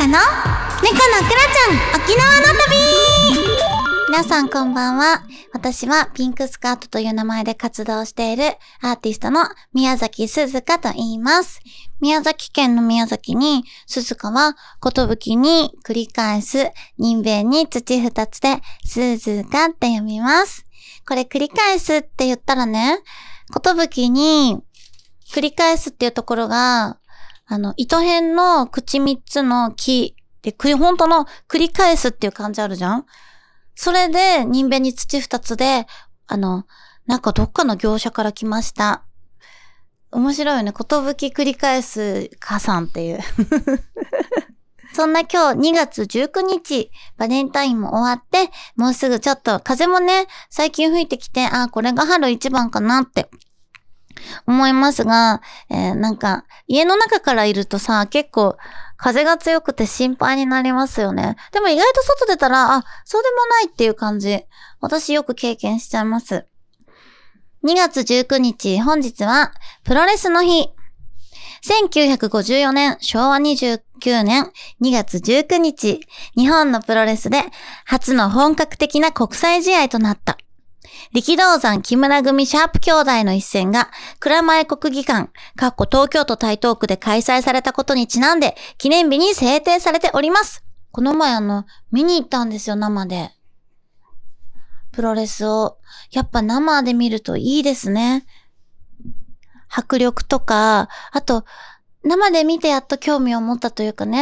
の猫のくらちゃん沖縄の旅。皆さんこんばんは。私はピンクスカートという名前で活動しているアーティストの宮崎鈴香と言います。宮崎県の宮崎に、鈴香は寿に繰り返す、人弁に土二つで鈴香って読みます。これ繰り返すって言ったらね、寿に繰り返すっていうところが、糸辺の口三つの木で、本当の繰り返すっていう感じあるじゃん。それで、人弁に土二つで、なんかどっかの業者から来ました。面白いよね。寿繰り返す母さんっていう。そんな今日2月19日、バレンタインも終わって、もうすぐちょっと風もね、最近吹いてきて、これが春一番かなって思いますが、なんか家の中からいるとさ、結構風が強くて心配になりますよね。でも意外と外出たら、そうでもないっていう感じ。私よく経験しちゃいます。2月19日、本日はプロレスの日。1954年、昭和29年2月19日、日本のプロレスで初の本格的な国際試合となった。力道山木村組シャープ兄弟の一戦が蔵前国技館、東京都台東区で開催されたことにちなんで記念日に制定されております。この前見に行ったんですよ、生で。プロレスを。やっぱ生で見るといいですね。迫力とか、あと、生で見てやっと興味を持ったというかね。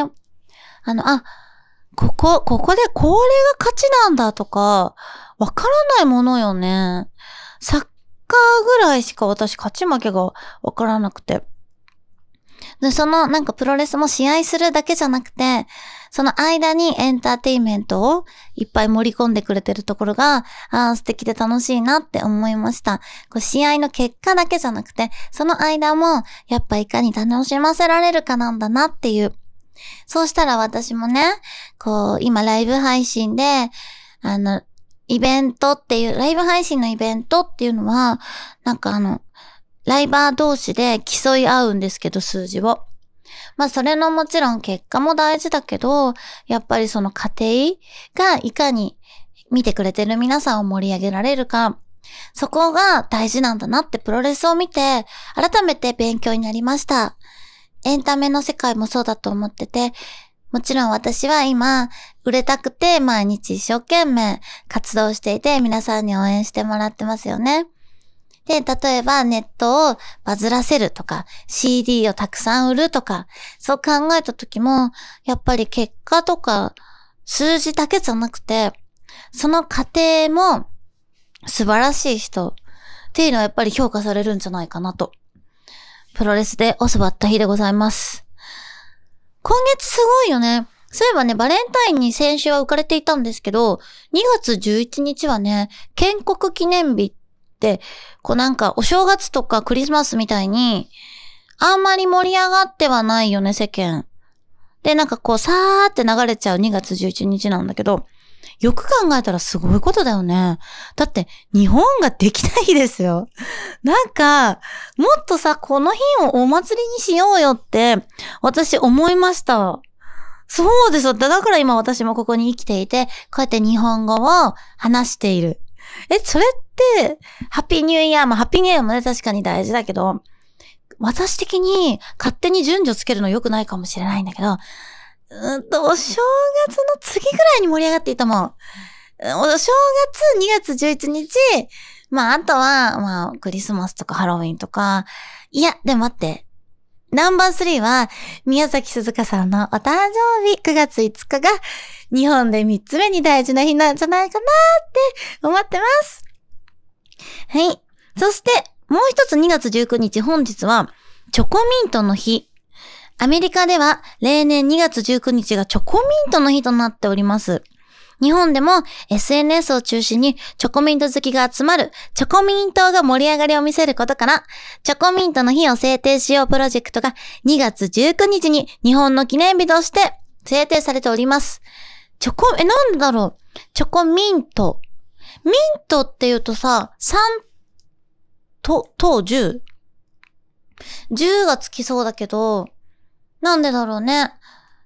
ここでこれが勝ちなんだとか、わからないものよね。サッカーぐらいしか私勝ち負けがわからなくて。で、なんかプロレスも試合するだけじゃなくて、その間にエンターテインメントをいっぱい盛り込んでくれてるところが、素敵で楽しいなって思いました。試合の結果だけじゃなくて、その間もやっぱいかに楽しませられるかなんだなっていう。そうしたら私もね、今ライブ配信で、イベントっていう、ライブ配信のイベントっていうのは、なんかライバー同士で競い合うんですけど、数字を。それのもちろん結果も大事だけど、やっぱりその過程がいかに見てくれてる皆さんを盛り上げられるか、そこが大事なんだなってプロレスを見て、改めて勉強になりました。エンタメの世界もそうだと思ってて、もちろん私は今、売れたくて毎日一生懸命活動していて、皆さんに応援してもらってますよね。で、例えばネットをバズらせるとか、CD をたくさん売るとか、そう考えた時も、やっぱり結果とか数字だけじゃなくて、その過程も素晴らしい人っていうのはやっぱり評価されるんじゃないかなと。プロレスで教わった日でございます。今月すごいよね。そういえばね、バレンタインに先週は浮かれていたんですけど、2月11日はね、建国記念日って、なんかお正月とかクリスマスみたいに、あんまり盛り上がってはないよね、世間。で、なんかさーって流れちゃう2月11日なんだけど、よく考えたらすごいことだよね。だって、日本ができた日ですよ。なんか、もっとさ、この日をお祭りにしようよって、私思いました。そうですよ。だから今私もここに生きていて、こうやって日本語を話している。それって、ハッピーニューイヤー、ハッピーニューイヤーもね、確かに大事だけど、私的に勝手に順序つけるの良くないかもしれないんだけど、お正月の次ぐらいに盛り上がっていたもん。お正月2月11日、あとは、クリスマスとかハロウィンとか、いや、でも待って。ナンバー3は、宮崎鈴香さんのお誕生日9月5日が、日本で3つ目に大事な日なんじゃないかなって思ってます。はい。そして、もう一つ2月19日、本日は、チョコミントの日。アメリカでは例年2月19日がチョコミントの日となっております。日本でも SNS を中心にチョコミント好きが集まるチョコミントが盛り上がりを見せることから、チョコミントの日を制定しようプロジェクトが2月19日に日本の記念日として制定されております。なんでだろう。チョコミント。ミントって言うとさ、10 10がつきそうだけど、なんでだろうね。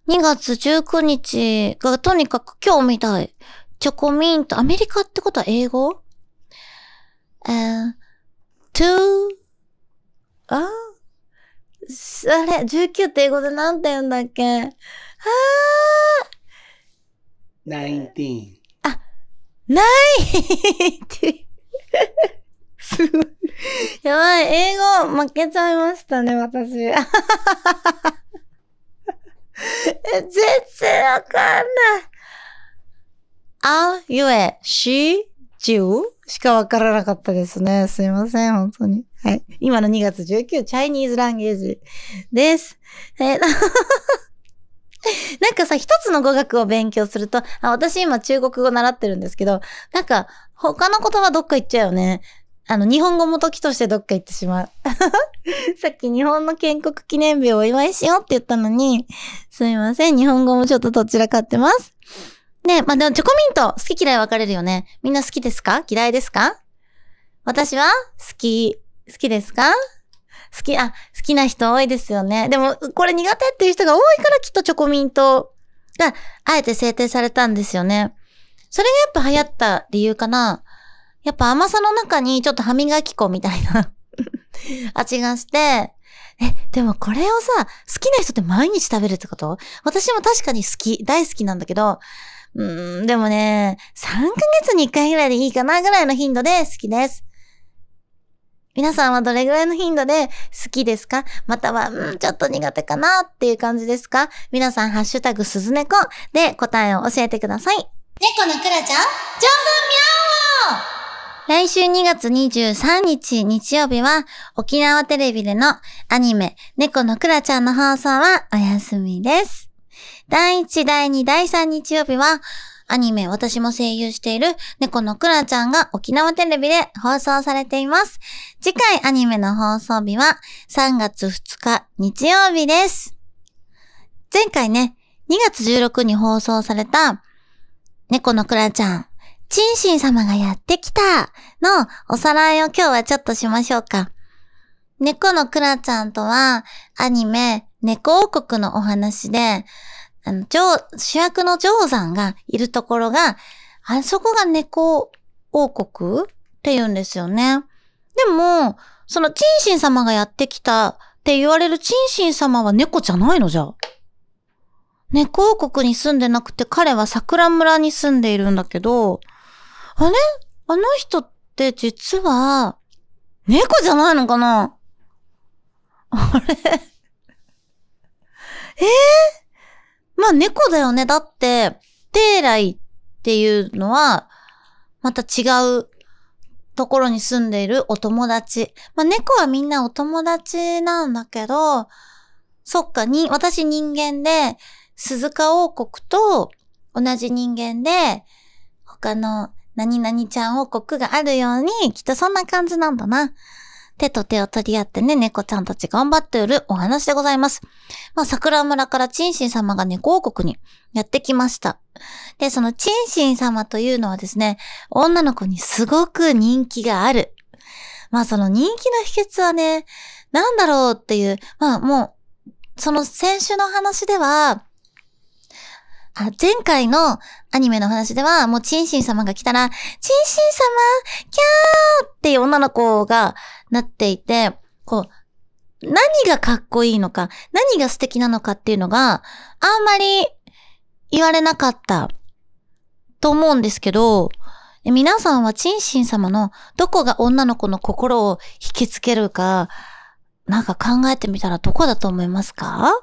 2月19日がとにかく今日みたい。チョコミント。アメリカってことは英語to、あれ、19って英語でなんて言うんだっけ 19。 ないってすごい。やばい、英語負けちゃいましたね、私。全然わかんない。あ、ゆえ、し、じゅうしかわからなかったですね。すいません、本当に。はい。今の2月19、チャイニーズランゲージです。なんかさ、一つの語学を勉強すると、私今中国語習ってるんですけど、なんか他の言葉どっか行っちゃうよね。日本語も時としてどっか行ってしまう。さっき日本の建国記念日をお祝いしようって言ったのに、すみません、日本語もちょっとどちらかってます。ね、まあ、でもチョコミント、好き嫌い分かれるよね。みんな好きですか？嫌いですか？私は好きですか？好きな人多いですよね。でも、これ苦手っていう人が多いからきっとチョコミントが、あえて制定されたんですよね。それがやっぱ流行った理由かな。やっぱ甘さの中にちょっと歯磨き粉みたいな味がして、でもこれをさ、好きな人って毎日食べるってこと？私も確かに大好きなんだけど、でもね、3ヶ月に1回ぐらいでいいかなぐらいの頻度で好きです。皆さんはどれぐらいの頻度で好きですか？または、ちょっと苦手かなっていう感じですか？皆さん、ハッシュタグすずねこで答えを教えてください。猫のくらちゃん、上手みゃお来週2月23日日曜日は沖縄テレビでのアニメ猫のくらちゃんの放送はお休みです。第1、第2、第3日曜日はアニメ私も声優している猫のくらちゃんが沖縄テレビで放送されています。次回アニメの放送日は3月2日日曜日です。前回ね、2月16に放送された猫のくらちゃん、チンシン様がやってきたのおさらいを今日はちょっとしましょうか。猫のくらちゃんとはアニメ猫王国のお話で、主役のジョーザンがいるところが、あそこが猫王国って言うんですよね。でも、そのチンシン様がやってきたって言われるチンシン様は猫じゃないのじゃ。猫王国に住んでなくて彼は桜村に住んでいるんだけど、あれ？あの人って実は、猫じゃないのかな？あれまあ猫だよね。だって、テーライっていうのは、また違うところに住んでいるお友達。まあ猫はみんなお友達なんだけど、そっか、私人間で、鈴鹿王国と同じ人間で、他の何々ちゃん王国があるように、きっとそんな感じなんだな。手と手を取り合ってね、猫ちゃんたち頑張っているお話でございます。まあ、桜村からチンシン様が猫王国にやってきました。で、そのチンシン様というのはですね、女の子にすごく人気がある。まあ、その人気の秘訣はね、なんだろうっていう、まあもう、その先週の話では、前回のアニメの話では、もうチンシン様が来たら、チンシン様、キャーっていう女の子がなっていて、こう、何がかっこいいのか、何が素敵なのかっていうのがあんまり言われなかったと思うんですけど、皆さんはチンシン様のどこが女の子の心を引きつけるか、なんか考えてみたらどこだと思いますか？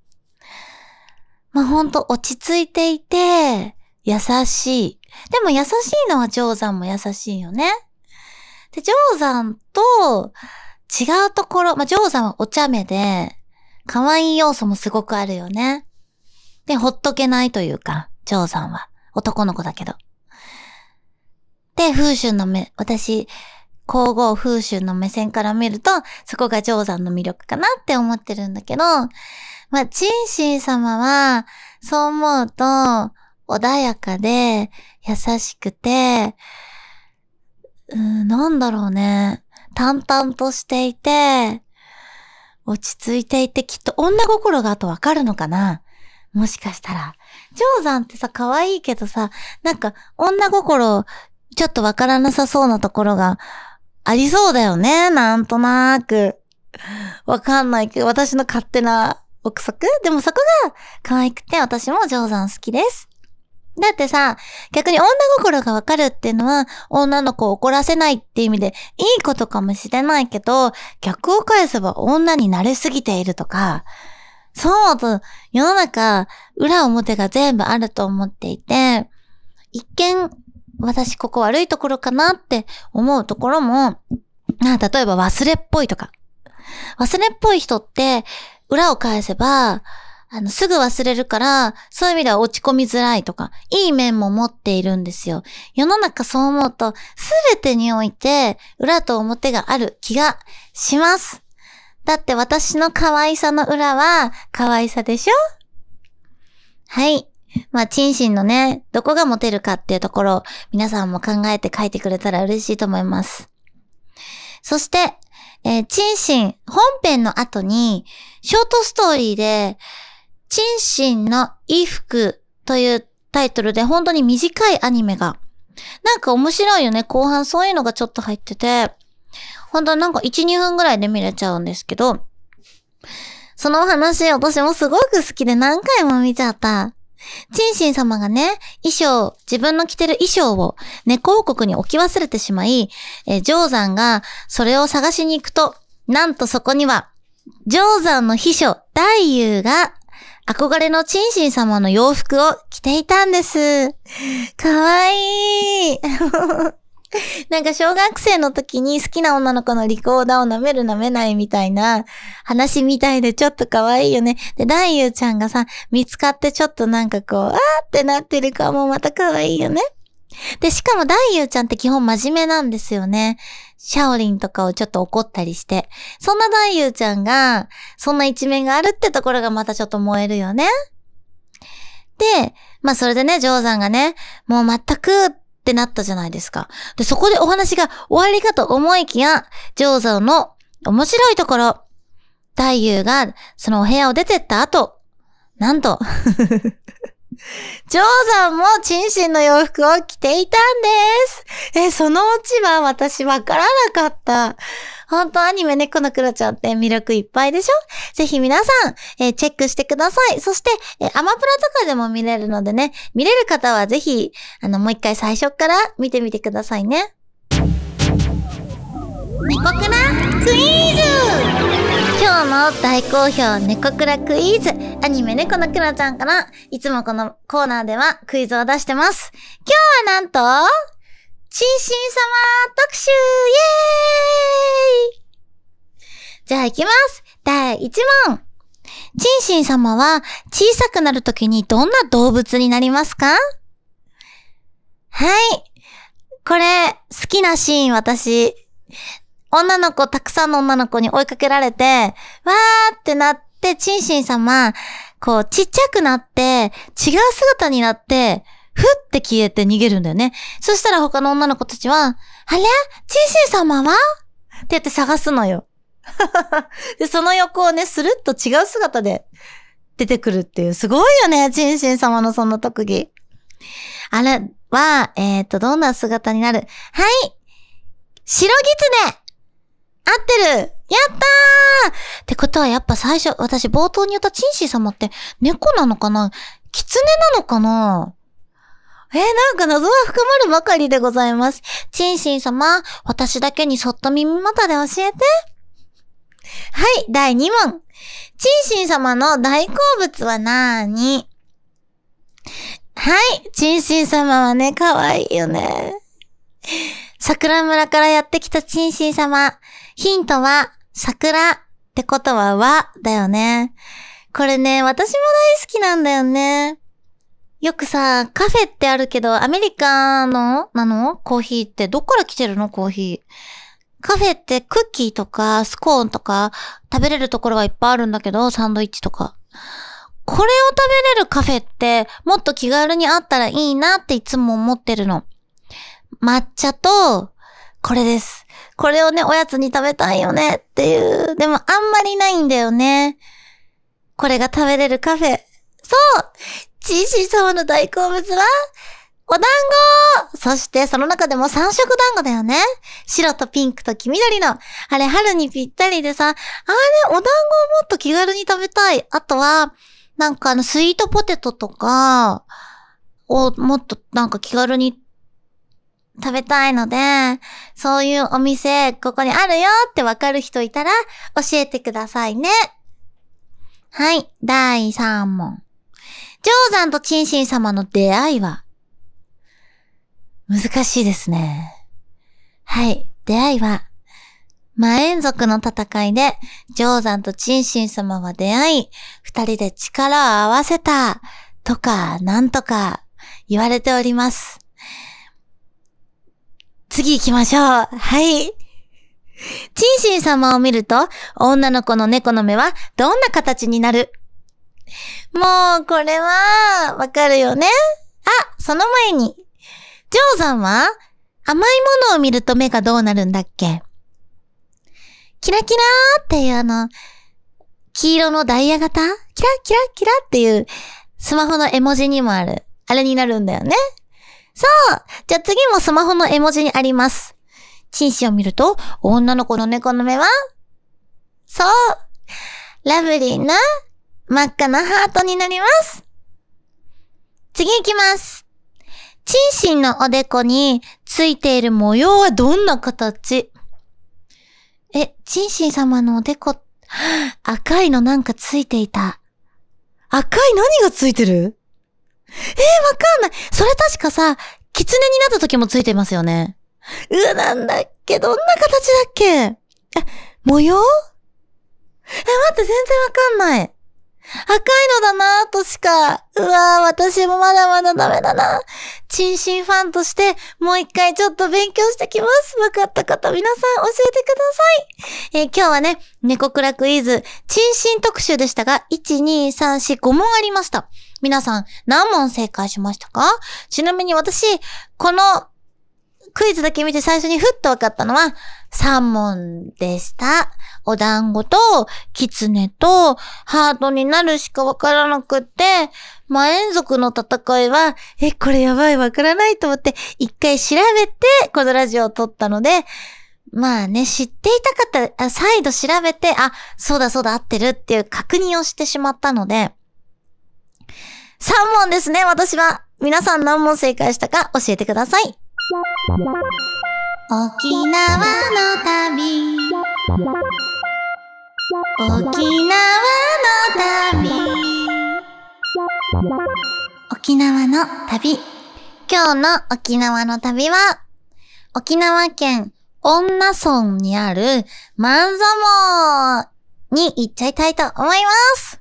まあ、ほんと落ち着いていて、優しい。でも優しいのはジョーザンも優しいよね。で、ジョーザンと違うところ、まあ、ジョーザンはお茶目で、可愛い要素もすごくあるよね。で、ほっとけないというか、ジョーザンは男の子だけど。で、風春の私、皇后風春の目線から見ると、そこがジョーザンの魅力かなって思ってるんだけど、まあ、チンシン様は、そう思うと、穏やかで、優しくて、なんだろうね。淡々としていて、落ち着いていて、きっと女心があとわかるのかな。 もしかしたら。ジョーザンってさ、可愛いけどさ、なんか女心ちょっとわからなさそうなところがありそうだよね。なんとなく。わかんないけど、私の勝手な憶測？でもそこが可愛くて私もジョーザン好きです。だってさ、逆に女心がわかるっていうのは女の子を怒らせないっていう意味でいいことかもしれないけど、逆を返せば女に慣れすぎているとか、そう思うと世の中裏表が全部あると思っていて、一見私ここ悪いところかなって思うところも、例えば忘れっぽいとか。忘れっぽい人って裏を返せば、すぐ忘れるから、そういう意味では落ち込みづらいとか、いい面も持っているんですよ。世の中そう思うと、すべてにおいて、裏と表がある気がします。だって私の可愛さの裏は、可愛さでしょ？はい。チンシンのね、どこがモテるかっていうところ、皆さんも考えて書いてくれたら嬉しいと思います。そして、チンシン、本編の後に、ショートストーリーで、チンシンの衣服というタイトルで本当に短いアニメが、なんか面白いよね。後半そういうのがちょっと入ってて、本当なんか1、2分ぐらいで見れちゃうんですけど、その話私もすごく好きで何回も見ちゃった。チンシン様がね、自分の着てる衣装を猫王国に置き忘れてしまい、ジョーザンがそれを探しに行くと、なんとそこには、ジョーザンの秘書、ダイユーが、憧れのチンシン様の洋服を着ていたんです。かわいい。なんか小学生の時に好きな女の子のリコーダーを舐める舐めないみたいな話みたいでちょっと可愛いよね。で、ダイユーちゃんがさ、見つかってちょっとなんかこう、あーってなってる顔もまた可愛いよね。で、しかもダイユーちゃんって基本真面目なんですよね。シャオリンとかをちょっと怒ったりして。そんなダイユーちゃんが、そんな一面があるってところがまたちょっと燃えるよね。で、それでね、ジョーザンがね、もう全くってなったじゃないですか。で、そこでお話が終わりかと思いきや、ジョーザンの面白いところ、ダイユーがそのお部屋を出てった後、なんと、ジョーザンもチンシンの洋服を着ていたんです。そのうちは私わからなかった。本当アニメ猫のクロちゃんって魅力いっぱいでしょ？ぜひ皆さん、チェックしてください。そして、アマプラとかでも見れるのでね、見れる方はぜひ、もう一回最初から見てみてくださいね。猫クラクイズ！今日の大好評猫クラクイズ、アニメ猫のクロちゃんからいつもこのコーナーではクイズを出してます。今日はなんとチンシン様特集イエーイ！じゃあ行きます。第1問。チンシン様は小さくなるときにどんな動物になりますか？はい。これ好きなシーン私。たくさんの女の子に追いかけられて、わーってなって、チンシン様、こう、ちっちゃくなって、違う姿になって、ふって消えて逃げるんだよね。そしたら他の女の子たちは、あれ？チンシン様は？って言って探すのよ。で、その横をね、スルッと違う姿で出てくるっていう、すごいよね、チンシン様のその特技。あれは、どんな姿になる？はい！白狐！合ってる！やったー！ってことはやっぱ最初、私冒頭に言ったチンシー様って猫なのかな？狐なのかな？なんか謎は深まるばかりでございます。チンシー様、私だけにそっと耳元で教えて。はい、第2問。チンシー様の大好物はなーに？はい、チンシー様はね、可愛いよね。桜村からやってきたチンシー様。ヒントは、桜ってことは和だよね。これね、私も大好きなんだよね。よくさ、カフェってあるけど、アメリカのなの？コーヒーってどっから来てるの？コーヒー。カフェってクッキーとかスコーンとか食べれるところはいっぱいあるんだけど、サンドイッチとか。これを食べれるカフェってもっと気軽にあったらいいなっていつも思ってるの。抹茶と、これです。これをね、おやつに食べたいよねっていう。でもあんまりないんだよね。これが食べれるカフェ、 チンシン様の大好物は、お団子。そしてその中でも三色団子だよね。白とピンクと黄緑の。あれ春にぴったりでさ、お団子をもっと気軽に食べたい。あとは、なんかスイートポテトとかをもっとなんか気軽に食べたいので、そういうお店ここにあるよってわかる人いたら教えてくださいね。はい、第3問。定山とチンシン様の出会いは難しいですね。はい。出会いは、魔猿族の戦いで、定山とチンシン様は出会い、二人で力を合わせた、とか、なんとか、言われております。次行きましょう。はい。チンシン様を見ると、女の子の猫の目は、どんな形になる？もう、これは、わかるよね？その前に、定山は甘いものを見ると目がどうなるんだっけ？キラキラーっていう黄色のダイヤ型？キラキラキラっていうスマホの絵文字にもある。あれになるんだよね。そう。じゃあ次もスマホの絵文字にあります。チンシンを見ると女の子の猫の目はそう。ラブリーな真っ赤なハートになります。次行きます。チンシンのおでこについている模様はどんな形？チンシン様のおでこ、赤いのなんかついていた。赤い何がついてる？わかんない。それ確かさ、狐になった時もついてますよね。なんだっけ？どんな形だっけ？模様？待って、全然わかんない。赤いのだなぁとしか。私もまだまだダメだな。チンシンファンとして、もう一回ちょっと勉強してきます。わかった方、皆さん教えてください。今日はね、猫クラクイズ、チンシン特集でしたが、1、2、3、4、5問ありました。皆さん、何問正解しましたか？ちなみに私、このクイズだけ見て最初にふっとわかったのは3問でした。お団子と狐とハートになるしかわからなくって、魔猿族の戦いは、これやばいわからないと思って一回調べてこのラジオを撮ったので、まあね、知っていた方、再度調べて、そうだ合ってるっていう確認をしてしまったので、3問ですね、私は。皆さん何問正解したか教えてください。沖縄の旅、沖縄の旅、沖縄の旅。今日の沖縄の旅は、沖縄県恩納村にある万座網に行っちゃいたいと思います。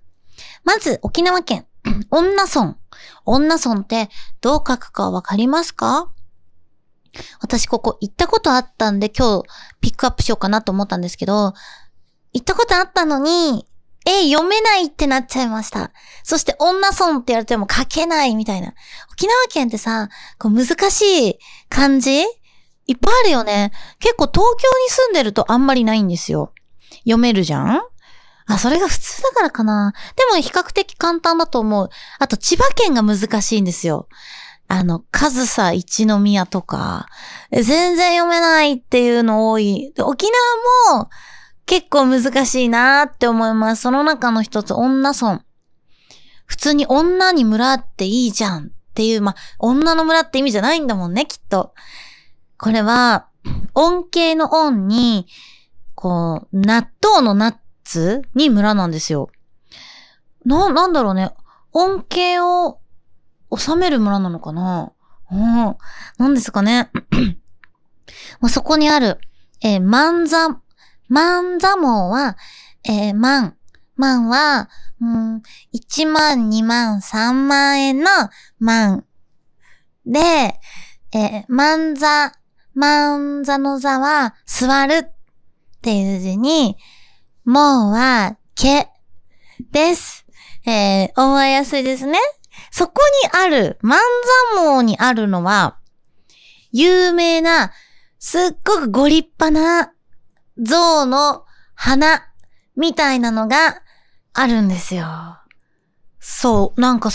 まず沖縄県恩納村。恩納村ってどう書くかわかりますか？私ここ行ったことあったんで今日ピックアップしようかなと思ったんですけど、行ったことあったのに、読めないってなっちゃいました。そして女村って言われても書けないみたいな。沖縄県ってさ、難しい漢字いっぱいあるよね。結構東京に住んでるとあんまりないんですよ。読めるじゃん？それが普通だからかな。でも比較的簡単だと思う。あと千葉県が難しいんですよ。上総一宮とか、全然読めないっていうの多い。で、沖縄も結構難しいなーって思います。その中の一つ、女村。普通に女に村っていいじゃんっていう、女の村って意味じゃないんだもんね、きっと。これは、音形の音に、納豆のナッツに村なんですよ。なんだろうね。音形を収める村なのかな？なんですかね。そこにある、万座網は、万は、1万、2万、3万円の万。で、万座の座は座るっていう字に、網は毛です。覚えやすいですね。そこにある、万座網にあるのは、有名な、すっごくご立派な象の鼻みたいなのがあるんですよ。 そう、なんか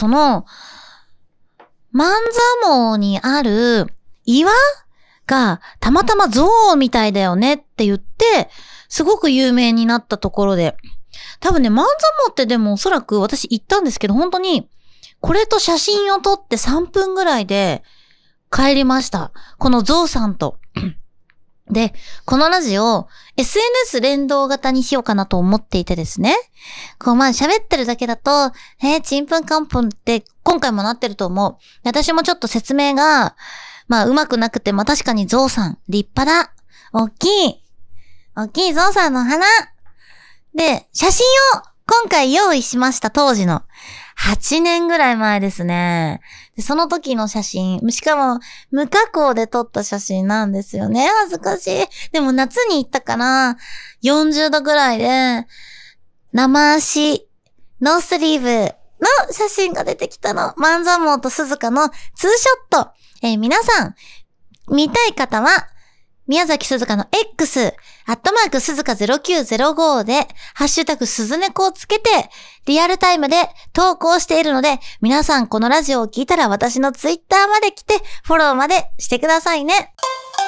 万座毛にある岩がたまたま象みたいだよねって言って、すごく有名になったところで。多分ね、万座毛ってでもおそらく私行ったんですけど、本当に、これと写真を撮って3分ぐらいで帰りました。このゾウさんと。で、このラジオ、SNS 連動型にしようかなと思っていてですね。喋ってるだけだと、ちんぷんかんぷんって今回もなってると思う。私もちょっと説明が、うまくなくて、確かにゾウさん、立派だ。大きいゾウさんの花。で、写真を今回用意しました、当時の。8年ぐらい前ですね。で、その時の写真、しかも無加工で撮った写真なんですよね。恥ずかしい。でも夏に行ったから40度ぐらいで生足、ノースリーブの写真が出てきたの。万座毛と鈴鹿のツーショット。皆さん見たい方は宮崎鈴鹿の X、@鈴鹿0905で、ハッシュタグ鈴猫をつけて、リアルタイムで投稿しているので、皆さんこのラジオを聞いたら私のツイッターまで来て、フォローまでしてくださいね。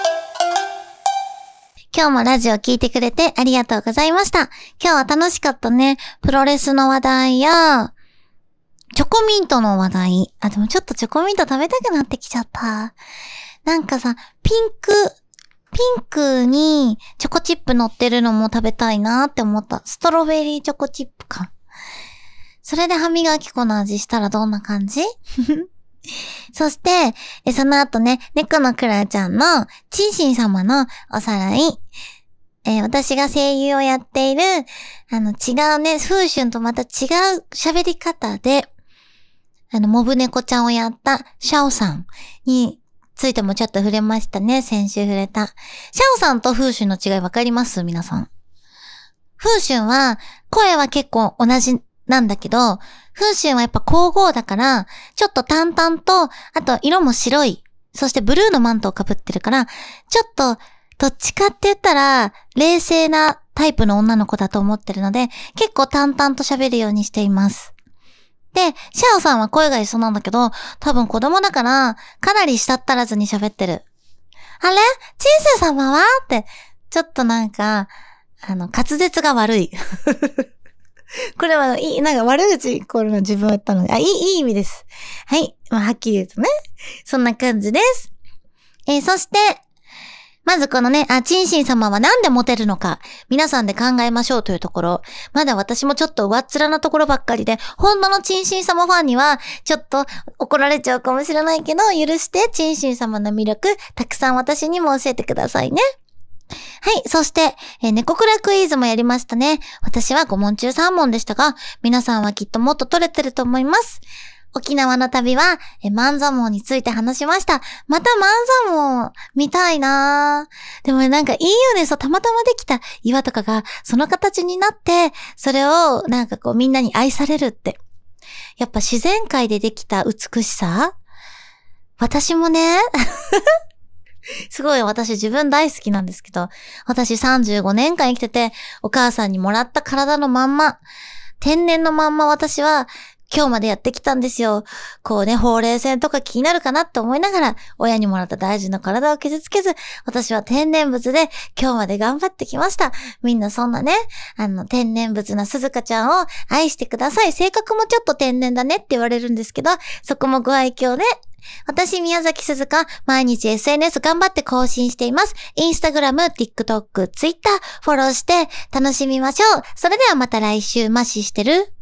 今日もラジオ聞いてくれてありがとうございました。今日は楽しかったね。プロレスの話題や、チョコミントの話題。でもちょっとチョコミント食べたくなってきちゃった。なんかさ、ピンクにチョコチップ乗ってるのも食べたいなって思った。ストロベリーチョコチップか。それで歯磨き粉の味したらどんな感じ？そして、その後ね、猫のクラちゃんのチンシン様のおさらい。私が声優をやっている、違うね、風春とまた違う喋り方で、モブ猫ちゃんをやったシャオさんについてもちょっと触れましたね。先週触れた。シャオさんと風春の違いわかります？皆さん。風春は、声は結構同じなんだけど、風春はやっぱ皇后だから、ちょっと淡々と、あと色も白い。そしてブルーのマントを被ってるから、ちょっと、どっちかって言ったら、冷静なタイプの女の子だと思ってるので、結構淡々と喋るようにしています。で、シャオさんは声が一緒なんだけど、多分子供だから、かなり舌足らずに喋ってる。あれ？チンセ様は？って、ちょっとなんか、滑舌が悪い。これは、なんか悪口、これの自分は言ったので、いい意味です。はい。はっきり言うとね。そんな感じです。そして、まずこのね、チンシン様はなんでモテるのか、皆さんで考えましょうというところ。まだ私もちょっと上っ面なところばっかりで、本当のチンシン様ファンには、ちょっと怒られちゃうかもしれないけど、許してチンシン様の魅力、たくさん私にも教えてくださいね。はい。そして、猫クラクイズもやりましたね。私は5問中3問でしたが、皆さんはきっともっと取れてると思います。沖縄の旅は、万座毛について話しました。また万座毛見たいなぁ。でもなんかいいよね。そう、たまたまできた岩とかが、その形になって、それをなんかこうみんなに愛されるって。やっぱ自然界でできた美しさ？私もね、すごい私自分大好きなんですけど、私35年間生きてて、お母さんにもらった体のまんま、天然のまんま私は今日までやってきたんですよ。こうね、ほうれい線とか気になるかなって思いながら、親にもらった大事な体を傷つけず、私は天然物で今日まで頑張ってきました。みんなそんなね、天然物な鈴鹿ちゃんを愛してください。性格もちょっと天然だねって言われるんですけど、そこもご愛嬌で、私、宮崎鈴鹿、毎日 SNS 頑張って更新しています。インスタグラム、TikTok、Twitter、フォローして楽しみましょう。それではまた来週、マッシしてる？